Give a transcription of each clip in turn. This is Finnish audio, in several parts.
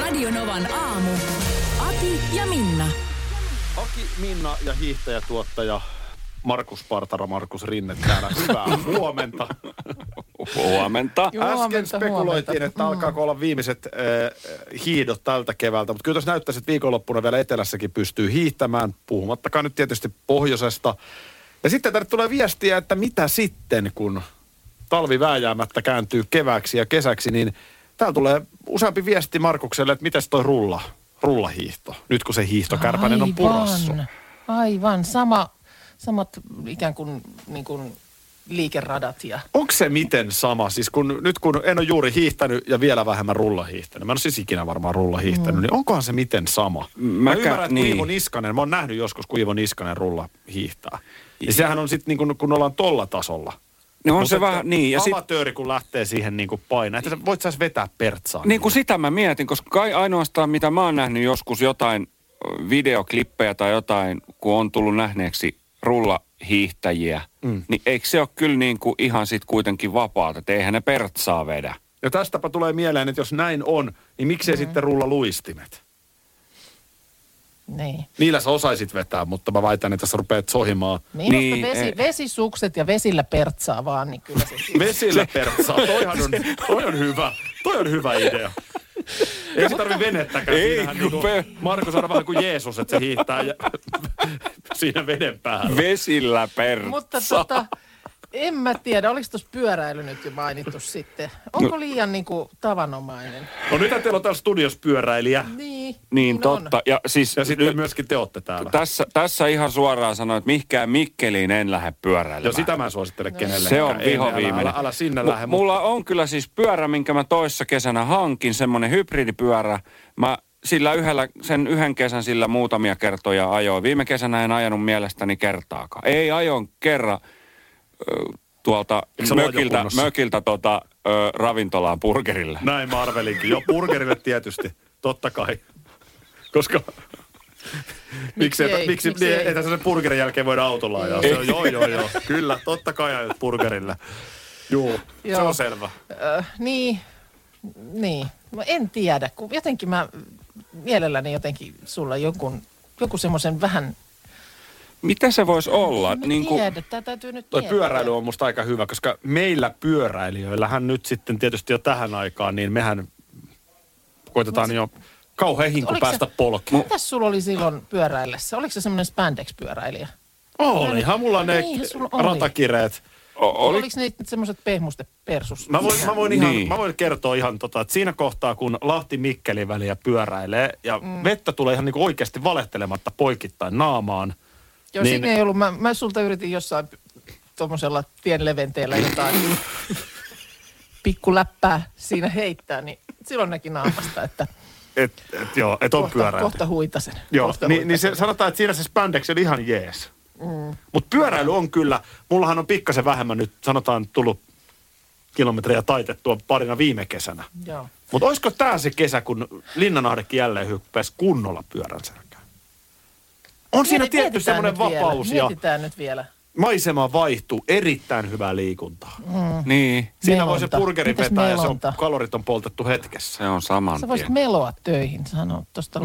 Radio Novan aamu. Ati ja Minna. Aki, Minna ja hiihtäjätuottaja Markus Partara, Markus Rinne täällä. Hyvää huomenta. Huomenta. Äsken spekuloitiin, että alkaako olla viimeiset hiidot tältä keväältä, mutta kyllä tuossa näyttäisi, että viikonloppuna vielä etelässäkin pystyy hiihtämään, puhumattakaan nyt tietysti pohjoisesta. Ja sitten tänne tulee viestiä, että mitä sitten, kun talvi vääjäämättä kääntyy kevääksi ja kesäksi, niin täällä tulee useampi viesti Markukselle, että mites toi rullahiihto, nyt kun se hiihtokärpänen on purassu. Aivan, samat ikään kuin, liikeradat ja... Onko se miten sama? Siis nyt kun en ole juuri hiihtänyt ja vielä vähemmän rullahiihtänyt, mä en ole siis ikinä varmaan rullahiihtänyt, niin onkohan se miten sama? Mä ymmärrän, että Iivo Niskanen, mä oon nähnyt joskus, kun Iivo Niskanen rulla hiihtää. Ja sehän on sitten niin kun ollaan tolla tasolla. No on se vähän niin. Ja amatööri, kun lähtee siihen niin kuin painaa, että voit sä vetää pertsaa. Niin kuin sitä mä mietin, koska kai ainoastaan mitä mä oon nähnyt joskus jotain videoklippejä tai jotain, kun on tullut nähneeksi rullahiihtäjiä, niin eikö se ole kyllä niin kuin ihan sit kuitenkin vapaata, että eihän ne pertsaa vedä. Ja tästäpä tulee mieleen, että jos näin on, niin miksei sitten rullaluistimet? Niin. Niillä sä osaisit vetää, mutta mä väitän, että sä rupeat sohimaan. Minusta vesisukset ja vesillä pertsaa vaan, niin kyllä se... Vesillä pertsaa, toi on hyvä. Toi on hyvä idea. Ei se tarvi venettäkään. Siinähän Markus on vähän kuin Jeesus, että se hiihtää siinä veden päällä. Vesillä pertsaa. Mutta en mä tiedä, oliko tuossa pyöräily nyt jo mainittu sitten? Onko liian tavanomainen? No nythän teillä on täällä studiossa pyöräilijä. Niin totta. On. Ja sitten myöskin te ootte täällä. Tässä ihan suoraan sanoin, että mihinkään Mikkeliin en lähde pyöräilemään. Joo, sitä mä en suosittele kenellekään. Se on vihoviimeinen. Älä sinne lähde. Mulla on kyllä siis pyörä, minkä mä toissa kesänä hankin, semmoinen hybridipyörä. Mä sen yhden kesän sillä muutamia kertoja ajoin. Viime kesänä en ajanut mielestäni kertaakaan. Ei ajoin kerran tuolta mökiltä ravintolaan burgerille. Näin mä arvelinkin. Jo burgerille tietysti. Totta kai. Koska... Miksi ei sen burgerin jälkeen voida autolla ajaa? Joo. Kyllä, totta kai ajat burgerille. Joo, se on selvä. Niin. No, en tiedä, kun jotenkin mä mielelläni jotenkin sulla joku semmoisen vähän... Mitä se voisi olla? Tiedä, tämä täytyy nyt toi pyöräily on musta aika hyvä, koska meillä pyöräilijöillähän nyt sitten tietysti jo tähän aikaan, niin mehän koitetaan jo kauhean hinku päästä polkeen. Mitäs sulla oli silloin pyöräillessä? Oliko se semmoinen spandex-pyöräilijä? Olihan mulla ne ratakireet. Oliko ne semmoiset pehmustepersus? Mä voin kertoa ihan että siinä kohtaa, kun Lahti-Mikkeli väliä pyöräilee ja vettä tulee ihan niinku oikeasti valehtelematta poikittain naamaan. Joo, niin, siinä ei ollut. Mä sulta yritin jossain tuommoisella tienleventeellä jotain pikkuläppää siinä heittää, niin silloin näki naamasta, että et on pyöräily. Kohta huitasen. Joo, niin se sanotaan, että siinä se spandex oli ihan jees. Mutta pyöräily on kyllä, mullahan on pikkasen vähemmän nyt, sanotaan, tullut kilometrejä taitettua parina viime kesänä. Mutta olisiko tää se kesä, kun Linnanahdekin jälleen hyppäisi kunnolla pyörän selkään? On siinä tietty semmoinen vapaus ja nyt vielä. Maisema vaihtuu, erittäin hyvää liikuntaa. Niin. Siinä voi se burgerin vetää ja kalorit on poltettu hetkessä. Se on saman tien. Sä voisit meloa töihin, sanoa tuosta.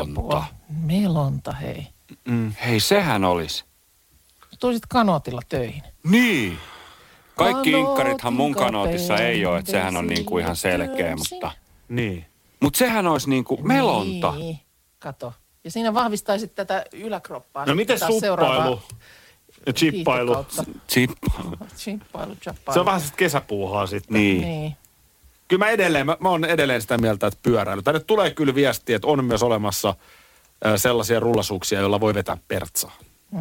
Melonta, hei. Hei, sehän olisi. Tulisit kanootilla töihin. Niin. Kaikki inkkarithan mun kanootissa ei ole, että sehän on niinku ihan selkeä, mutta... Niin. Mutta sehän olisi niinku melonta. Niin, kato. Ja siinä vahvistaisit tätä yläkroppaa. No miten suppailu ja chippailu? Chippailu. Se on vähän sitten kesäpuuhaa sitten. Niin. Kyllä mä oon edelleen sitä mieltä, että pyöräily. Tänne tulee kyllä viestiä, että on myös olemassa sellaisia rullasuuksia, joilla voi vetää pertsaa.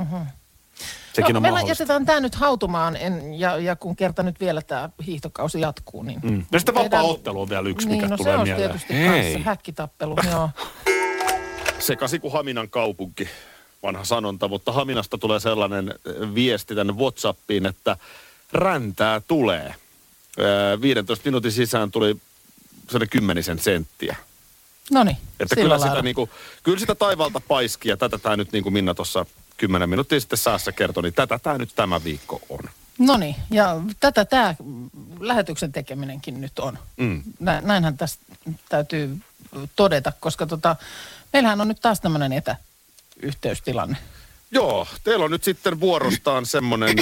Sekin on mahdollista. Jätetään tämä nyt hautumaan, ja kun kerta nyt vielä tämä hiihtokausi jatkuu, niin... No sitten vapaa-ottelu on vielä yksi, mikä tulee mieleen. Se on tietysti kanssa häkkitappelu, joo. Sekasi kuin Haminan kaupunki, vanha sanonta, mutta Haminasta tulee sellainen viesti tänne WhatsAppiin, että räntää tulee. 15 minuutin sisään tuli 10 senttiä. Noniin, että kyllä sitä taivaalta paiski, ja tätä tämä nyt niin kuin Minna tuossa 10 minuuttia sitten säässä kertoi, niin tätä tämä nyt tämä viikko on. Noniin, ja tätä tämä lähetyksen tekeminenkin nyt on. Näinhän tästä täytyy todeta, koska meillähän on nyt taas tämmöinen etäyhteystilanne. Joo, teillä on nyt sitten vuorostaan semmoinen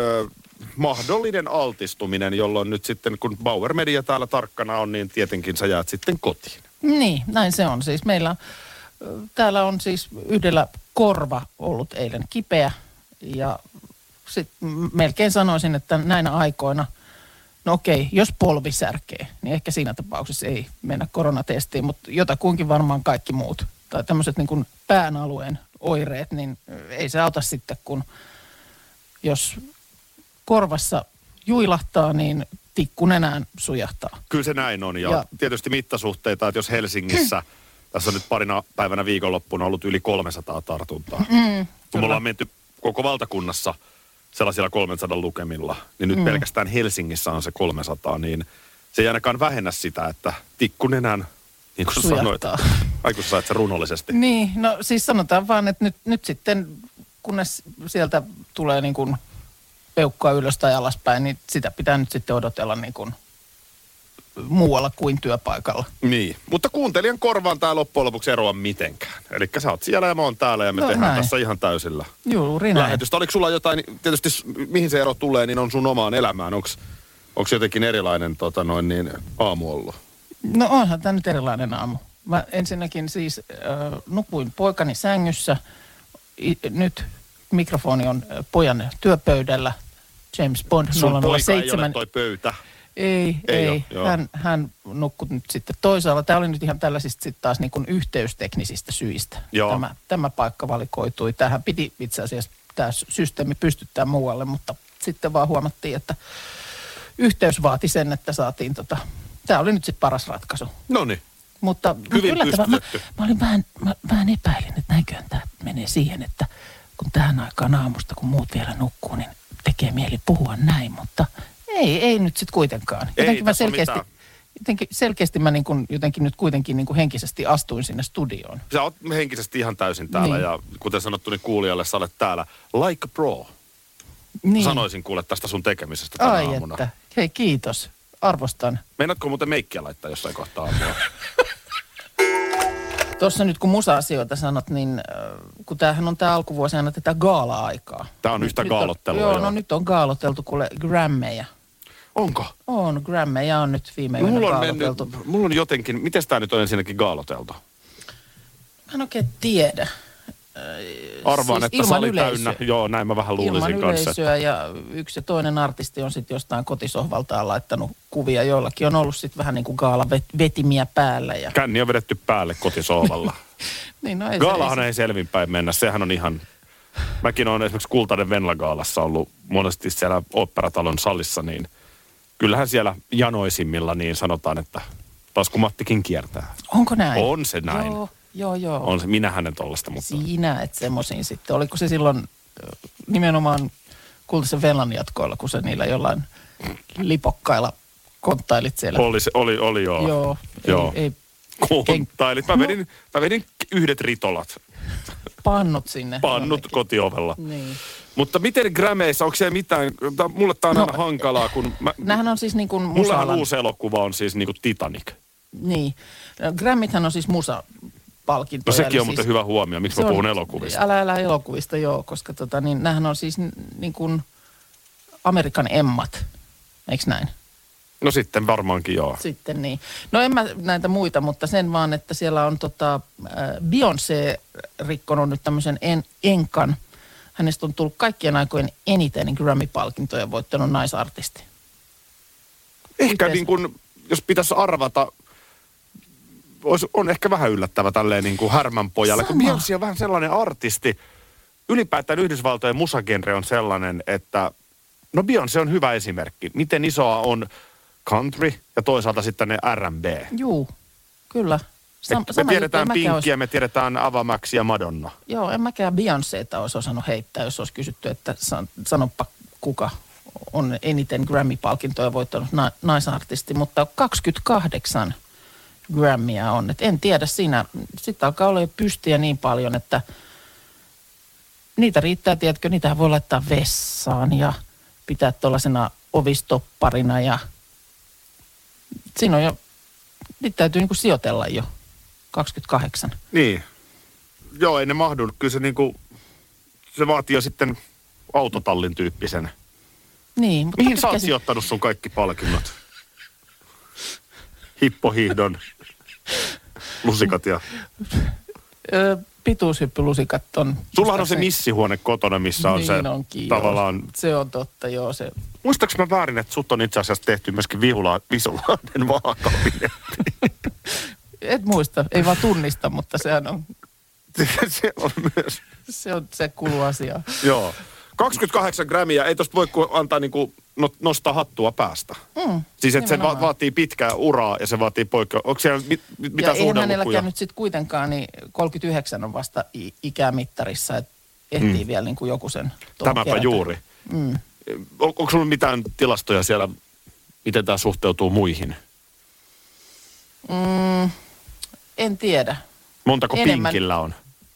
mahdollinen altistuminen, jolloin nyt sitten, kun Bauer Media täällä tarkkana on, niin tietenkin sä jäät sitten kotiin. Niin, näin se on. Siis meillä täällä on siis yhdellä korva ollut eilen kipeä ja sitten melkein sanoisin, että näinä aikoina, no okei, jos polvi särkee, niin ehkä siinä tapauksessa ei mennä koronatestiin, mutta jotakuinkin varmaan kaikki muut tai tämmöiset niin kuin pään alueen oireet, niin ei se auta sitten, kun jos korvassa juilahtaa, niin tikku nenään sujahtaa. Kyllä se näin on ja tietysti mittasuhteita, että jos Helsingissä, tässä on nyt parina päivänä viikonloppuna ollut yli 300 tartuntaa. Kun me ollaan menty koko valtakunnassa sellaisilla 300 lukemilla, niin nyt pelkästään Helsingissä on se 300, niin se ei ainakaan vähennä sitä, että tikku nenään, niin kuin sä sanoit, ai kun sä sait sen runollisesti. Niin, no siis sanotaan vaan, että nyt sitten, kunnes sieltä tulee niin kuin peukkaa ylös tai alaspäin, niin sitä pitää nyt sitten odotella niin kuin muualla kuin työpaikalla. Niin, mutta kuuntelijan korvaan tää loppujen lopuksi eroa mitenkään. Eli sä oot siellä ja mä oon täällä ja me tehdään näin tässä ihan täysillä juuri näin lähetystä. Oliko sulla jotain, tietysti mihin se ero tulee, niin on sun omaan elämään. Onko jotenkin erilainen aamu ollut? No onhan tämä nyt erilainen aamu. Mä ensinnäkin siis nukuin poikani sängyssä. Nyt mikrofoni on pojan työpöydällä. James Bond 007. Sun poika ei ole toi pöytä. Ei. Hän nukkui nyt sitten toisaalla. Tämä oli nyt ihan tällaisista sitten taas niin kuin yhteysteknisistä syistä. Tämä paikka valikoitui. Tähän piti itse asiassa tämä systeemi pystyttää muualle, mutta sitten vaan huomattiin, että yhteys vaati sen, että saatiin tämä oli nyt sitten paras ratkaisu. Noniin. Mutta hyvin pystytetty. Mä olin vähän epäilin, että näinköhän tämä menee siihen, että kun tähän aikaan aamusta, kun muut vielä nukkuu, niin tekee mieli puhua näin, mutta ei nyt sitten kuitenkaan. Jotenkin selkeästi mä jotenkin nyt kuitenkin niin kuin henkisesti astuin sinne studioon. Sä oot henkisesti ihan täysin täällä niin. Ja kuten sanottu, niin kuulijalle sä olet täällä like a pro. Niin. Sanoisin kuule tästä sun tekemisestä tänä aamuna. Että. Hei kiitos, arvostan. Meinaatko muuten meikkiä laittaa jossain kohtaa aamua? Tuossa nyt kun musa-asioita sanot, niin kun tämähän on tämä alkuvuosi aina tätä gaala-aikaa. Tämä on yhtä gaalottelua. Joo, no nyt on gaaloteltu kuule Grammeja. Onko? On, Grammeja on nyt viime yönä gaaloteltu. Mulla on jotenkin, miten tämä nyt on ensinnäkin gaaloteltu? Mä en oikein tiedä. Arvaan, siis että sali täynnä. Joo, näin mä vähän luulisin ilman kanssa. Yleisöä ja yksi ja toinen artisti on sitten jostain kotisohvaltaan laittanut kuvia. Joillakin on ollut sitten vähän niin kuin gaalavetimiä päällä. Ja Känni on vedetty päälle kotisohvalla. Niin, no gaalahan ei selvinpäin mennä. Sehän on ihan... Mäkin olen esimerkiksi Kultainen Venla-gaalassa ollut monesti siellä Oopperatalon salissa, niin kyllähän siellä janoisimmilla niin sanotaan, että taskumattikin kiertää. Onko näin? On se näin. Joo. On se, minähän en tollaista, mutta... Sinä et semmoisiin sitten. Oliko se silloin nimenomaan Kultaisen Venlan jatkoilla, kun se niillä jollain lipokkailla konttailit siellä? Oli joo. Joo. Ei konttailit. Mä vedin yhdet ritolat. Pannut sinne. Pannut kotiovella. Niin. Mutta miten Grammeissa, onko siellä mitään, mulle tää on aina hankalaa, kun... Nämähän on siis niin kuin mullahan uusi elokuva on siis niin kuin Titanic. Niin. Grammithan on siis musapalkintoja. No sekin on muuten hyvä huomio, miksi mä puhun elokuvista. Älä elokuvista, joo, koska niin nämähän on siis niin kuin Amerikan Emmat, eikö näin? No sitten varmaankin joo. Sitten niin. No en mä näitä muita, mutta sen vaan, että siellä on Beyoncé rikkonut nyt tämmöisen enkan. Hänestä on tullut kaikkien aikojen eniten Grammy-palkintoja voittanut naisartisti. Ehkä niin kuin, jos pitäisi arvata, on ehkä vähän yllättävä tälleen niin kuin härmän pojalle. Kun Beyoncé on vähän sellainen artisti. Ylipäätään Yhdysvaltojen musagenre on sellainen, että no Beyoncé on hyvä esimerkki. Miten isoa on country ja toisaalta sitten ne R&B. Juu, kyllä. Me tiedetään Pinkkiä, me tiedetään Ava Max ja Madonna. Joo, en mäkään Beyoncéta olisi osannut heittää, jos olisi kysytty, että sanoppa kuka on eniten Grammy-palkintoja voittanut naisartisti, mutta 28 Grammyä on. Et en tiedä, siinä sitten alkaa olla jo pystiä niin paljon, että niitä riittää, tiedätkö, niitä voi laittaa vessaan ja pitää tuollaisena ovistopparina ja siinä on jo, niitä täytyy niinku sijoitella jo. 28. Niin. Joo, ei ne mahdu. Kyllä se niinku, se vaatii jo sitten autotallin tyyppisen. Niin, mutta Mihin sä oot sijoittanut sun kaikki palkinnot? Hippohiihdon, lusikat ja... Pituushyppylusikat on... Sullahan on se missihuone kotona, missä on niin se onkin, tavallaan... Joo. Se on totta, joo. Se... Muistaaks mä väärin, että sut on itse asiassa tehty myöskin Visulahden vaakabinetti? Et muista, ei vaan tunnista, mutta sehän on... Se on myös. Se kuuluu asiaan. Joo. 28 gramia, ei tosta voi antaa niinku nostaa hattua päästä. Siis että se vaatii pitkää uraa ja se vaatii onko siellä mitä suhdelukuja? Ja eihän hänelläkään nyt sitten kuitenkaan, niin 39 on vasta ikämittarissa, että ehtii vielä niin kuin joku sen. Tämäpä kerätä. Juuri. Onko sulla mitään tilastoja siellä, miten tämä suhteutuu muihin? En tiedä. Montako pinkillä on?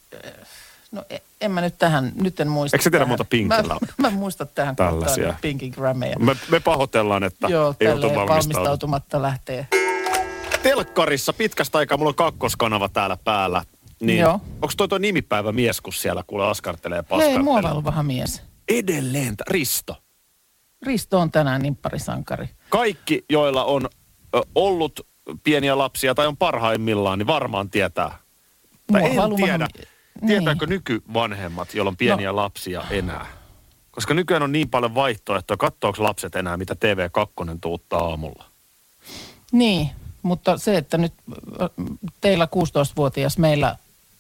No en mä nyt en muista. Eikö sä tiedä monta pinkillä on? Mä en muista tähän kohtaan pinkin grammeja. Me pahoitellaan, että joo, ei oltu valmistautumatta lähtee. Telkkarissa pitkästä aikaa, mulla on kakkoskanava täällä päällä. Niin, onko toi nimipäivä mies, kun siellä kuule askartelee ja paskartelee? Hei, muovailvahan mies. Edelleen, Risto. Risto on tänään nimpparisankari. Kaikki, joilla on ollut pieniä lapsia tai on parhaimmillaan, niin varmaan tietää. Tai en tiedä. Tietääkö nykyvanhemmat, joilla on pieniä lapsia enää? Koska nykyään on niin paljon vaihtoehtoja, katsoako lapset enää, mitä TV2 tuuttaa aamulla? Niin, mutta se, että nyt teillä 16-vuotias, meillä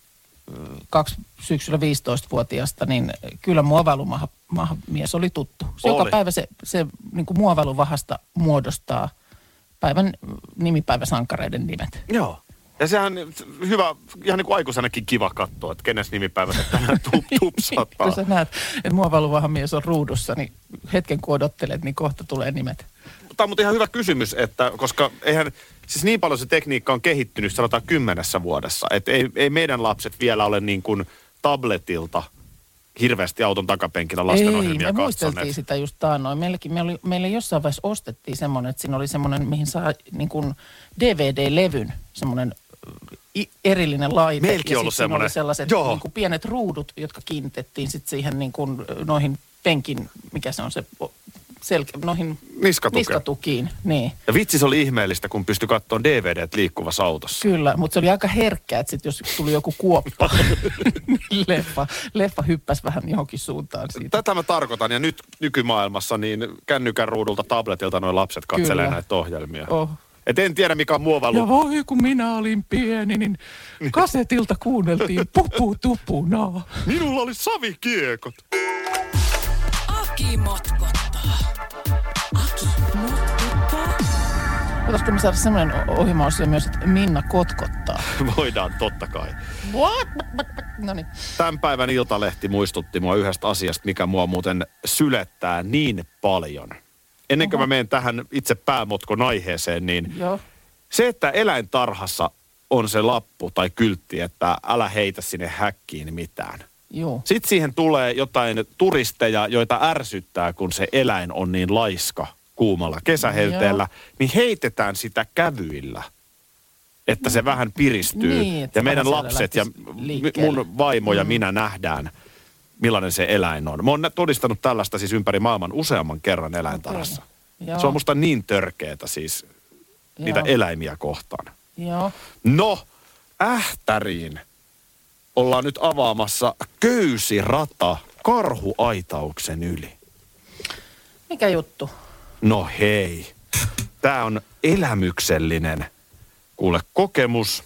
2 syksyllä 15-vuotiaasta, niin kyllä muovailumahamies oli tuttu. Joka päivä se niin kuin muovailuvahasta muodostaa päivän nimipäiväsankareiden nimet. Joo. Ja sehän hyvä, ihan niin kuin aikuisenakin kiva katsoa, että kenes nimipäivä se tänään tupsattaa. Kun sä näet, että muovailuvahamies on ruudussa, niin hetken kun odottelet, niin kohta tulee nimet. Tämä on mutta ihan hyvä kysymys, että koska eihän, siis niin paljon se tekniikka on kehittynyt, sanotaan 10 vuodessa, että ei meidän lapset vielä ole niin kuin tabletilta hirveästi auton takapenkillä lastenohjelmia katsoneet. Ei, me muisteltiin sitä just taannoin. Meille jossain vaiheessa ostettiin semmoinen, että siinä oli semmoinen, mihin saa niin kuin DVD-levyn, semmoinen erillinen laite. Meilläkin ollut semmoinen. Oli sellaiset niin kuin pienet ruudut, jotka kiinnitettiin sitten siihen niin kuin noihin penkin, mikä se on se noihin niskatukiin. Niin. Ja vitsi se oli ihmeellistä, kun pystyi katsomaan DVDt liikkuvassa autossa. Kyllä, mutta se oli aika herkkää, että sit jos tuli joku kuoppa, niin leffa hyppäsi vähän johonkin suuntaan siitä. Tätä mä tarkoitan, ja nyt nykymaailmassa niin kännykän ruudulta, tabletilta noin lapset katselee näitä ohjelmia. Et en tiedä, mikä on muovailu. Ja voi, kun minä olin pieni, niin kasetilta kuunneltiin pupu tupunaa. Minulla oli savikiekot. Aki motkottaa. Aki motkottaa. Voitaisko me saada semmoinen ohjelmaosio myös, että Minna kotkottaa? Voidaan, totta kai. What? Noniin. Tämän päivän Iltalehti muistutti mua yhdestä asiasta, mikä mua muuten sylettää niin paljon. Ennen kuin mä menen tähän itse päämotkon aiheeseen, niin se, että eläintarhassa on se lappu tai kyltti, että älä heitä sinne häkkiin mitään. Joo. Sitten siihen tulee jotain turisteja, joita ärsyttää, kun se eläin on niin laiska kuumalla kesähelteellä, niin heitetään sitä kävyillä, että se vähän piristyy. Niin, ja meidän lapset ja mun vaimo ja minä nähdään, millainen se eläin on. Mä oon todistanut tällaista siis ympäri maailman useamman kerran eläintarhassa. Okay. Se on musta niin törkeetä siis niitä eläimiä kohtaan. Joo. No, Ähtäriin ollaan nyt avaamassa köysirata Karhuaitauksen yli. Mikä juttu? No hei, tää on elämyksellinen, kuule, kokemus.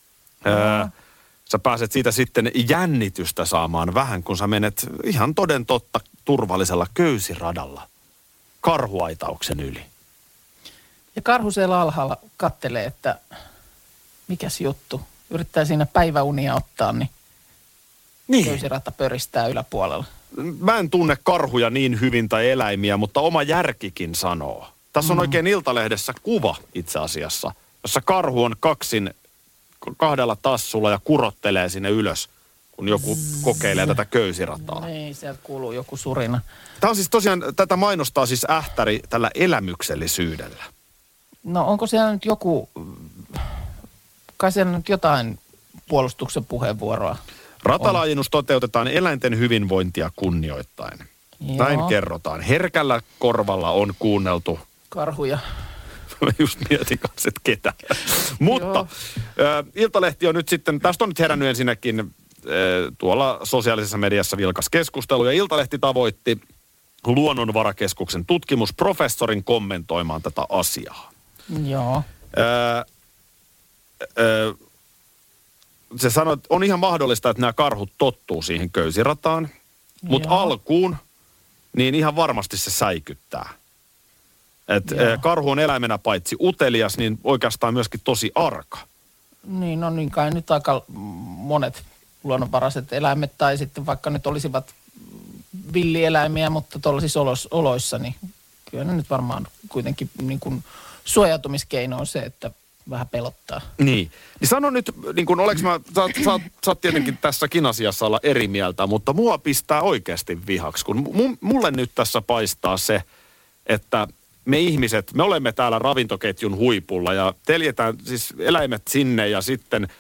Sä pääset siitä sitten jännitystä saamaan vähän, kun sä menet ihan toden totta turvallisella köysiradalla Karhuaitauksen yli. Ja karhu siellä alhaalla kattelee, että mikäs juttu. Yrittää siinä päiväunia ottaa, niin köysirata pöristää yläpuolella. Mä en tunne karhuja niin hyvin tai eläimiä, mutta oma järkikin sanoo. Tässä on oikein Iltalehdessä kuva itse asiassa, jossa karhu on kahdella tassulla ja kurottelee sinne ylös, kun joku kokeilee tätä köysirataa. Niin, sieltä kuuluu joku surina. Tämä on siis tosiaan, tätä mainostaa siis Ähtäri tällä elämyksellisyydellä. No onko siellä nyt joku kai siellä nyt jotain puolustuksen puheenvuoroa. Ratalaajennus toteutetaan eläinten hyvinvointia kunnioittaen. Joo. Näin kerrotaan. Herkällä korvalla on kuunneltu. Karhuja. Mä just mietin kanssa, että ketä. Mutta Iltalehti on nyt sitten, tästä on nyt herännyt ensinnäkin tuolla sosiaalisessa mediassa vilkas keskustelu. Ja Iltalehti tavoitti Luonnonvarakeskuksen tutkimusprofessorin kommentoimaan tätä asiaa. Joo. Se sanoi, että on ihan mahdollista, että nämä karhut tottuu siihen köysirataan, mutta alkuun niin ihan varmasti se säikyttää. Karhu on eläimenä paitsi utelias, niin oikeastaan myöskin tosi arka. Niin, no niin kai nyt aika monet luonnonvaraiset eläimet tai sitten vaikka nyt olisivat villieläimiä, mutta tuollaisissa oloissa, niin kyllä ne nyt varmaan kuitenkin niin kuin suojautumiskeino on se, että vähän pelottaa. Niin sano nyt, niin kuin oleks mä, saat tietenkin tässäkin asiassa olla eri mieltä, mutta mua pistää oikeasti vihaksi, kun mulle nyt tässä paistaa se, että me ihmiset, me olemme täällä ravintoketjun huipulla ja teljetään siis eläimet sinne ja sitten,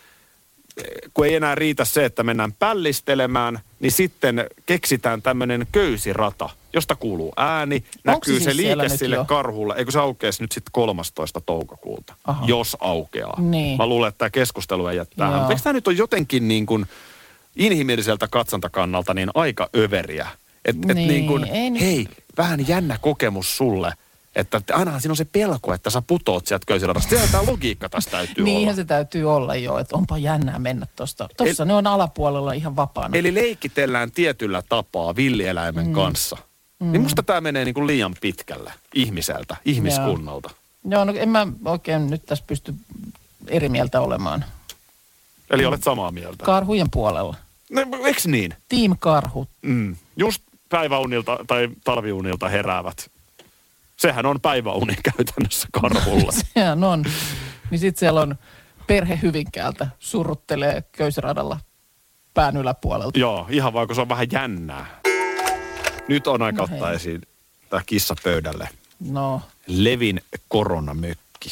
kun ei enää riitä se, että mennään pällistelemään, niin sitten keksitään tämmöinen köysirata, josta kuuluu ääni, näkyy se liike sille karhulle. Eikö se aukeaisi nyt sitten 13. toukokuuta, jos aukeaa? Niin. Mä luulen, että tämä keskustelu ei jättää. Mutta eikö tämä nyt ole jotenkin niin kuin inhimilliseltä katsontakannalta niin aika överiä? Että niin kuin, hei, vähän jännä kokemus sulle. Että ainahan siinä on se pelko, että sä putoot sieltä köysiradasta. Siellä tämä logiikka tässä täytyy olla. Niinhän se täytyy olla jo, että onpa jännää mennä tuosta. Tuossa ne on alapuolella ihan vapaana. Eli leikitellään tietyllä tapaa villieläimen kanssa. Niin musta tämä menee niin kuin liian pitkälle ihmiseltä, ihmiskunnalta. Joo, no en mä oikein nyt tässä pysty eri mieltä olemaan. Eli olet samaa mieltä? Karhujen puolella. No, eikö niin? Team Karhut. Just päiväunilta tai talviunilta heräävät. Sehän on päiväuni käytännössä karhulla. Sehän on. Niin sit siellä on perhe Hyvinkäältä surruttelee köysradalla pään yläpuolelta. Joo, ihan vaan kun se on vähän jännää. Nyt on aika ottaa esiin tämä kissa pöydälle. No. Levin koronamökki.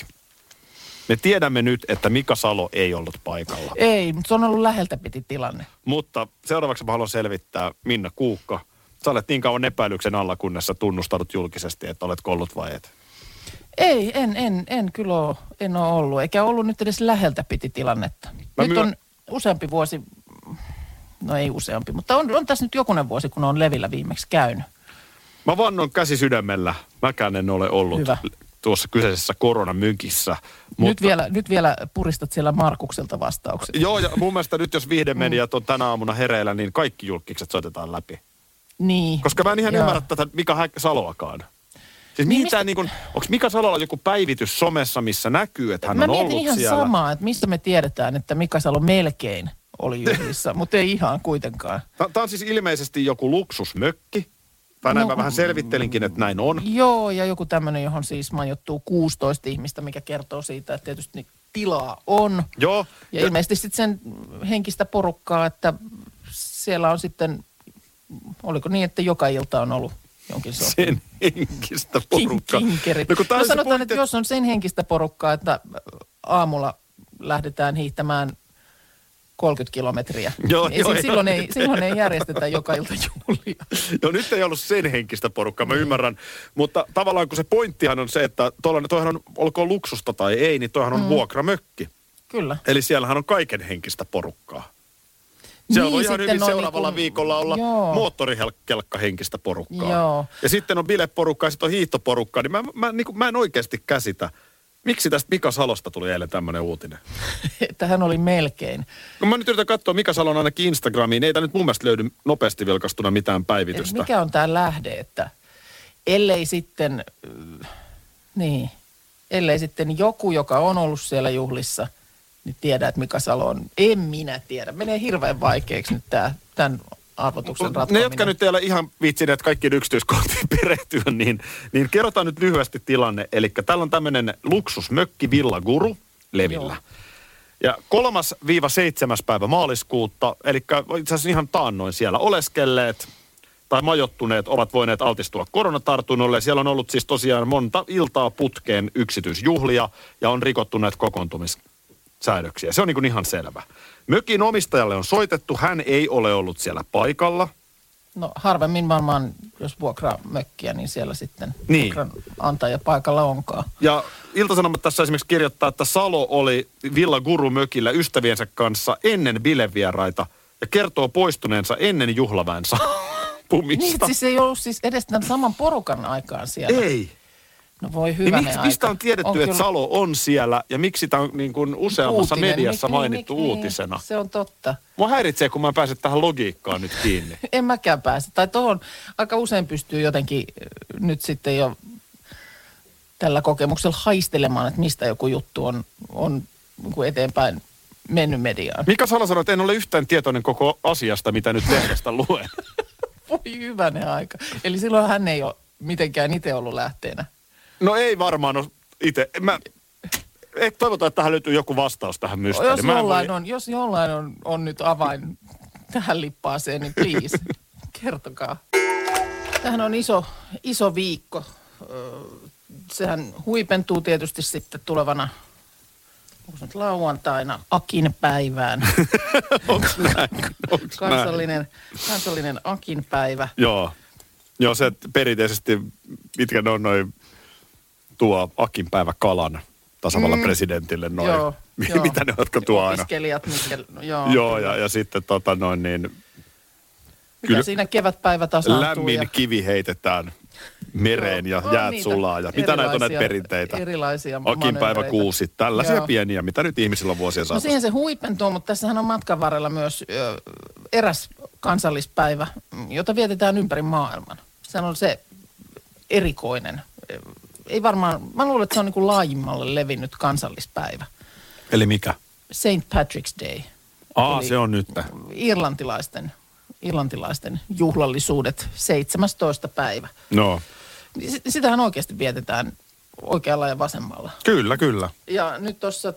Me tiedämme nyt, että Mika Salo ei ollut paikalla. Ei, mutta se on ollut läheltä piti tilanne. Mutta seuraavaksi mä haluan selvittää Minna Kuukka. Sä olet niin kauan epäilyksen alla, kunnes sä tunnustanut julkisesti, että olet kollut vai et? Ei, en kyllä ole, en ole ollut. Eikä ollut nyt edes läheltä piti tilannetta. Nyt on useampi vuosi, no ei useampi, mutta on tässä nyt jokunen vuosi, kun on Levillä viimeksi käynyt. Mä vannon käsi sydämellä. Mäkään en ole ollut tuossa kyseisessä koronamykissä. Mutta Nyt vielä puristat siellä Markukselta vastaukset. Joo, ja mun mielestä nyt jos viihdemediat on tänä aamuna hereillä, niin kaikki julkikset soitetaan läpi. Niin. Koska mä en ihan ymmärrä tätä Mika Saloakaan. Siis onko Mika Salolla joku päivitys somessa, missä näkyy, että hän on ollut siellä? Mä mietin ihan samaa, että mistä me tiedetään, että Mika Salo melkein oli juhlissa, mutta ei ihan kuitenkaan. Tämä on siis ilmeisesti joku luksusmökki. Tai näin mä vähän selvittelinkin, että näin on. Joo, ja joku tämmöinen, johon siis majoittuu 16 ihmistä, mikä kertoo siitä, että tietysti tilaa on. Joo. Ja ilmeisesti sitten sen henkistä porukkaa, että siellä on sitten, oliko niin, että joka ilta on ollut jonkin sortin. Sen henkistä porukkaa. Kinkerit. No sanotaan, että jos on sen henkistä porukkaa, että aamulla lähdetään hiihtämään 30 kilometriä. Silloin ei järjestetä joka ilta juhlia. Joo, nyt ei ollut sen henkistä porukkaa, mä ymmärrän. Mutta tavallaan kun se pointtihan on se, että toihan on, olkoon luksusta tai ei, niin toihan on vuokramökki. Kyllä. Eli siellähän on kaiken henkistä porukkaa. Siellä voi ihan hyvin seuraavalla viikolla olla moottorikelkka henkistä porukkaa. Joo. Ja sitten on bileporukkaa ja sitten on hiihtoporukkaa. Niin mä en oikeasti käsitä. Miksi tästä Mika Salosta tuli eilen tämmöinen uutinen? Että hän oli melkein. Kun mä nyt yritän katsoa Mika Salon ainakin Instagramiin, ei tämä nyt mun mielestä löydy nopeasti vilkastuna mitään päivitystä. Mikä on tämä lähde, että ellei sitten joku, joka on ollut siellä juhlissa, niin tiedä, että Mika Salo on. En minä tiedä. Menee hirveän vaikeaksi nyt tämän arvotuksen ratkominen. Ne, jotka nyt ei ole ihan viitsineet kaikkiin yksityiskohtiin perehtyä, niin kerrotaan nyt lyhyesti tilanne. Eli täällä on tämmöinen luksusmökki Villa Guru Levillä. Ja 3-7. päivä maaliskuuta, eli itse asiassa ihan taannoin siellä oleskelleet tai majoittuneet ovat voineet altistua koronatartunnolle. Siellä on ollut siis tosiaan monta iltaa putkeen yksityisjuhlia ja on rikottu näitä kokoontumissääntöjä. säädöksiä. Se on niin kuin ihan selvä. Mökin omistajalle on soitettu, hän ei ole ollut siellä paikalla. No harvemmin varmaan, jos vuokraa mökkiä, niin siellä sitten Niin. vuokranantaja paikalla onkaan. Ja Ilta-Sanomat tässä esimerkiksi kirjoittaa, että Salo oli Villa Guru mökillä ystäviensä kanssa ennen bilevieraita ja kertoo poistuneensa ennen juhlaväen saapumista. Niin, siis ei ollut siis edes tämän saman porukan aikaan siellä. Ei. No voi Niin hyvänen aika. mistä on tiedetty, että kyllä Salo on siellä ja miksi sitä on niin kuin useammassa uutinen. mediassa Niin, mainittu niin, uutisena? Se on totta. Mua häiritsee, kun mä en pääse tähän logiikkaan nyt kiinni. En mäkään pääse. Tai tuohon aika usein pystyy jotenkin nyt sitten jo tällä kokemuksella haistelemaan, että mistä joku juttu on eteenpäin mennyt mediaan. Mika Salo sanoi, että en ole yhtään tietoinen koko asiasta, mitä nyt lehdestä luen. Voi hyvänen aika. Eli silloin hän ei ole mitenkään itse ollut lähteenä. No ei varmaan ole itse. Toivotaan, että tähän löytyy joku vastaus tähän mysteeriin. Jos jollain on nyt avain tähän lippaaseen, niin please, kertokaa. Tämähän on iso viikko. Sehän huipentuu tietysti sitten tulevana lauantaina Akin päivään. Onks näin? Kansallinen Akin päivä. Joo, se perinteisesti, mitkä ne on noin tuo Akin päivä kalan tasavallan presidentille noin. Joo. Mitä ne jotka tuo aina? Opiskelijat, Joo, ja sitten Mitä siinä kevätpäivä tasaantuu? Lämmin kivi heitetään mereen ja jäät sulaa. Ja mitä näitä on näitä perinteitä? Erilaisia Akin päivä kuusi. Tällaisia Joo. pieniä, mitä nyt ihmisillä on vuosien No saatossa. siihen se huipentuu, mutta tässähän on matkan varrella myös eräs kansallispäivä, jota vietetään ympäri maailman. Se on se erikoinen. Ei varmaan, mä luulen, että se on niin kuin laajimmalle levinnyt kansallispäivä. Eli mikä? St. Patrick's Day. Eli se on nyt. Irlantilaisten juhlallisuudet, 17. päivä. No, Sitähän oikeasti vietetään oikealla ja vasemmalla. kyllä. Ja nyt tuossa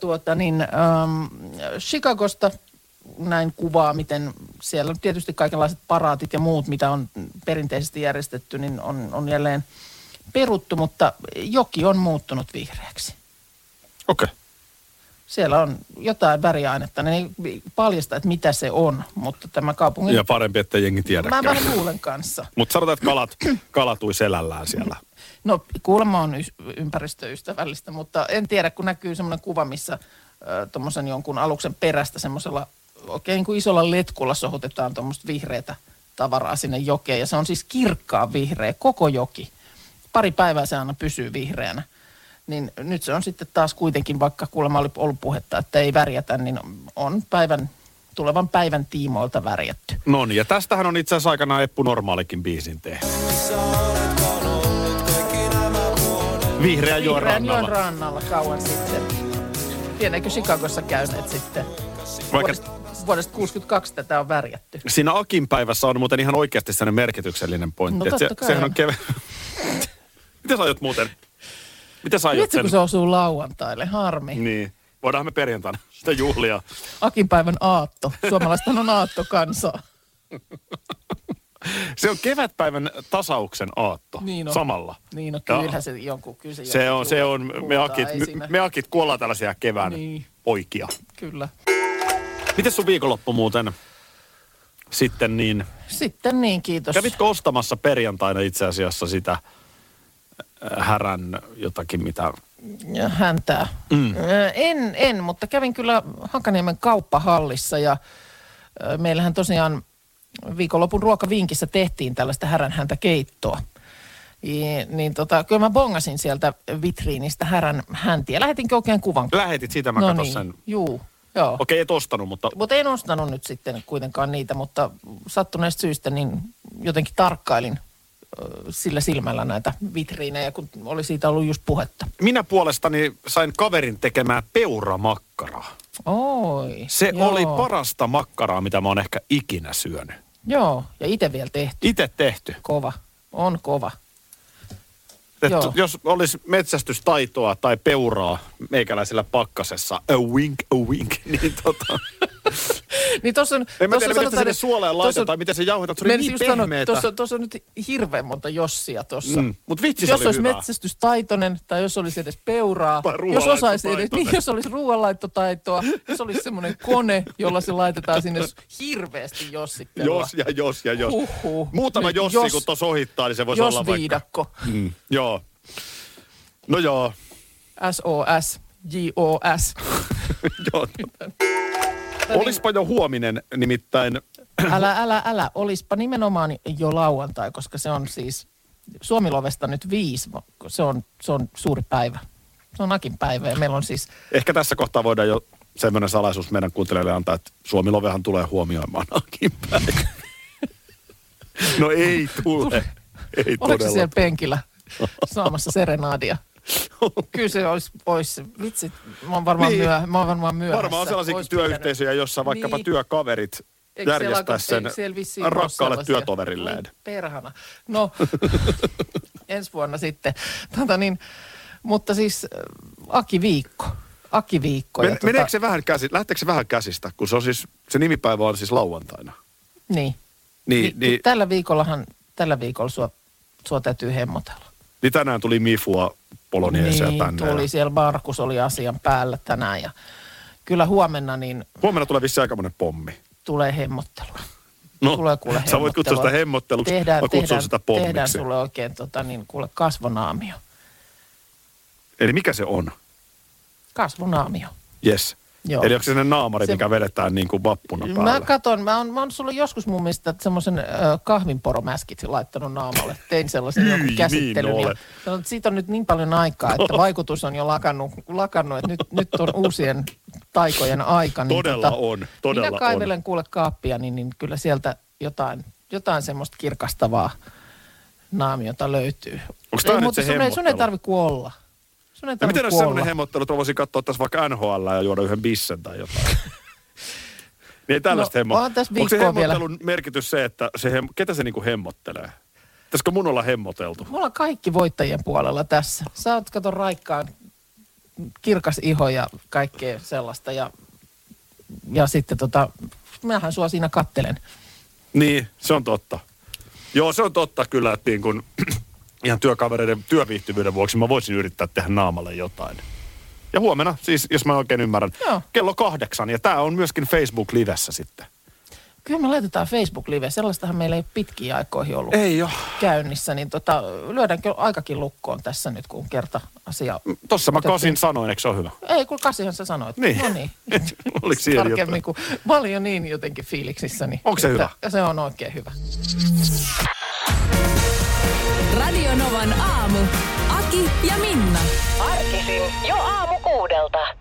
Chicagosta näin kuvaa, miten siellä on tietysti kaikenlaiset paraatit ja muut, mitä on perinteisesti järjestetty, niin on jälleen peruttu, mutta joki on muuttunut vihreäksi. Okei. Siellä on jotain väriainetta, ne ei paljasta, että mitä se on, mutta tämä kaupungin... Ja parempi, että jengi tiedäkään. Mä vähän luulen kanssa. Mutta sanotaan, että kalatui selällään siellä. No kuulemma on ympäristöystävällistä, mutta en tiedä, kun näkyy semmoinen kuva, missä tuommoisen jonkun aluksen perästä semmoisella oikein kuin isolla letkulla sohotetaan tuommoista vihreätä tavaraa sinne jokeen. Ja se on siis kirkkaan vihreä, koko joki. Pari päivää se aina pysyy vihreänä. Niin nyt se on sitten taas kuitenkin, vaikka kuulemma oli ollut puhetta, että ei värjätä, niin on tulevan päivän tiimoilta värjätty. No niin, ja tästähän on itse asiassa aikanaan Eppu Normaalikin biisin tehnyt. Vihreän joen rannalla kauan sitten. Tiedätkö Chicagossa käyneet sitten? Vuodesta 1962 tätä on värjätty. Siinä Akin päivässä on muuten ihan oikeasti sellainen merkityksellinen pointti. No totta kai. Sehän on Miten sä aiot muuten? Miten sä aiot Vitsi, sen? kun se osuu lauantaille, harmi. Niin. Voidaan me perjantaina sitä juhlia. Akin päivän aatto. Suomalaista on aattokansaa. Se on kevätpäivän tasauksen aatto. Niin on. Samalla. Niin on, kyllähän se jonkun kyse. Se on me akit kun ollaan tällaisia kevään poikia. Kyllä. Miten sun viikonloppu muuten sitten niin? Sitten niin, kiitos. Kävitkö ostamassa perjantaina itse asiassa sitä härän jotakin mitä? Ja häntää. En, mutta kävin kyllä Hakaniemen kauppahallissa ja meillähän tosiaan viikonlopun ruokavinkissä tehtiin tällaista häränhäntäkeittoa. Kyllä mä bongasin sieltä vitriinistä härän häntiä. Lähetinkö oikein kuvan? Lähetit siitä, mä katson sen. Joo. Okei, et ostanut, mutta... Mutta en ostanut nyt sitten kuitenkaan niitä, mutta sattuneesta syystä niin jotenkin tarkkailin sillä silmällä näitä vitriinejä, kun oli siitä ollut just puhetta. Minä puolestani sain kaverin tekemään peuramakkaraa. Oi. Se oli parasta makkaraa, mitä mä oon ehkä ikinä syönyt. Joo, ja itse vielä tehty. Itse tehty. Kova. On kova. Jos olisi metsästystaitoa tai peuraa meikäläisellä pakkasessa, a wink, niin Niin tossa on, En mä tiedä, miten sanotaan, sinne suoleen laitetaan, miten se jauhetaan. Se oli niin pehmeetä. Tuossa on nyt hirveän monta jossia tuossa. Mutta vitsi se jos oli olisi hyvä. metsästystaitoinen, tai jos olisi edes peuraa, Tai jos osaisi edes, ruoanlaittotaitoinen. niin jos olisi ruoanlaittotaitoa, jos olisi semmoinen kone, jolla se laitetaan sinne hirveästi jossittelua. Jos. Huhhuh. Muutama Nyt jossi, kun tuossa ohittaa, niin se voisi olla vaikka. Jos-viidakko. Joo. No joo. SOS, JOS. Joo. Olispa jo huominen, nimittäin. Älä. Olispa nimenomaan jo lauantai, koska se on siis Suomilovesta nyt 5. Se on suuri päivä. Se on Akin päivä ja meillä on siis... Ehkä tässä kohtaa voidaan jo semmoinen salaisuus meidän kuuntelijoille antaa, että Suomilovehan tulee huomioimaan Akin päivä. No ei tule. Ei Oletko se siellä todella. penkillä saamassa serenaadia? Kyllä se olisi vitsi, mä oon varmaan Niin. myöhässä. Varmaan on sellaisia Ois työyhteisöjä, jossa vaikkapa Niin. työkaverit Eikö siellä järjestää alko- sen eikö siellä vissiin ole rakkaalle sellaisia? työtoverilleen. Oi, perhana. No, ensi vuonna sitten. Mutta siis Aki-viikko. Ja Meneekö se vähän lähteekö se vähän käsistä, kun se on siis, se nimipäivä on siis lauantaina? Niin. Niin Tällä viikolla sua täytyy hemmotella. tänään tuli Mifua Poloniesia Niin, tänne. tuli siellä. Markus oli asian päällä tänään ja kyllä huomenna niin Huomenna tulee vissiin aikamoinen pommi. tulee hemmottelua. No, Tulee kuule sä voit kutsua sitä hemmotteluksi, mä kutsun sitä pommiksi. Tehdään sulle oikein kuule kasvonaamio. Eli mikä se on? Kasvonaamio. Yes. Joo. Eli onko se sellainen naamari, Se- mikä vedetään niin kuin vappuna päälle? Mä katon, mä oon sulle joskus mun mielestä semmoisen kahvinporomäskit laittanut naamalle. Tein sellaisen Hyi, jonkun niin käsittelyn. olet. Ja sanon, että siitä on nyt niin paljon aikaa, että vaikutus on jo lakannut että nyt on uusien taikojen aika. Niin Todella on. Minä kaivelen kuule kaappia, niin kyllä sieltä jotain semmoista kirkastavaa naamiota löytyy. Onks tää nyt mutta se sun ei hemmottelu? tarvi kuolla. Sun ei Ja tarvi miten olisi kuolla. sellainen hemmottelu, että mä voisin katsoa tässä vaikka NHL ja juoda yhden bissen tai jotain? Niin ei tällaista onhan tässä Onko se viikkoa vielä. hemmottelun merkitys se, että ketä se niinku hemmottelee? Pitäisikö mun olla hemmoteltu? Mulla on kaikki voittajien puolella tässä. Sä oot kato raikkaan kirkas iho ja kaikkea sellaista. Ja sitten minähän sua siinä kattelen. Niin, se on totta. Joo, se on totta kyllä, että niin kun, ihan työkavereiden työviihtyvyyden vuoksi mä voisin yrittää tehdä naamalle jotain. Ja huomenna, siis jos mä oikein ymmärrän, Joo. kello 8. Ja tää on myöskin Facebook-livessä sitten. Kyllä me laitetaan Facebook-live. Sellaistahan meillä ei pitkiä aikoihin ollut Ei oo. käynnissä. Niin lyödäänkö aikakin lukkoon tässä nyt, kun kerta asia... Tossa mä otettiin? Kasin sanoin, eikö se ole hyvä? Ei, kun Kasihan sä sanoit. Niin. No niin. Oliko siellä Tarkemmin, kun mä olin jo niin jotenkin fiiliksissä. Niin Onko se hyvä? Ja se on oikein hyvä. Radio Novan aamu. Aki ja Minna. Arkisin jo aamu 6.